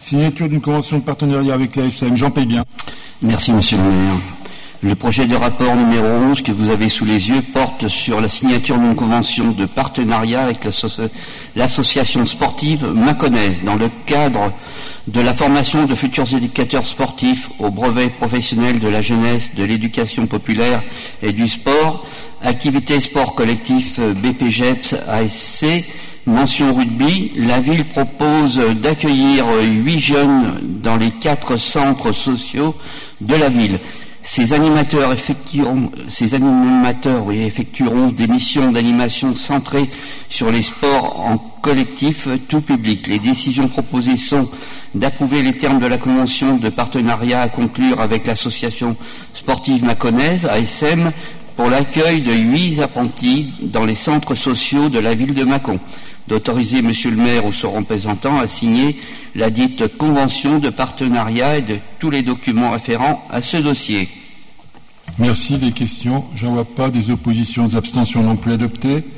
Signature d'une convention de partenariat avec l'ASM. Jean Paye-Bien. Merci, monsieur le maire. Le projet de rapport numéro 11 que vous avez sous les yeux porte sur la signature d'une convention de partenariat avec l'association sportive Mâconnaise dans le cadre de la formation de futurs éducateurs sportifs au brevet professionnel de la jeunesse, de l'éducation populaire et du sport, activité sport collectif BPGEPS ASC, mention rugby. La ville propose d'accueillir 8 jeunes dans les 4 centres sociaux de la ville. Ces animateurs effectueront des missions d'animation centrées sur les sports en collectif tout public. Les décisions proposées sont d'approuver les termes de la convention de partenariat à conclure avec l'association sportive Mâconnaise, ASM, pour l'accueil de 8 apprentis dans les centres sociaux de la ville de Mâcon, d'autoriser monsieur le maire ou son représentant à signer la dite convention de partenariat et de tous les documents afférents à ce dossier. Merci. Des questions? J'en vois pas. Des oppositions, des abstentions non plus adoptées.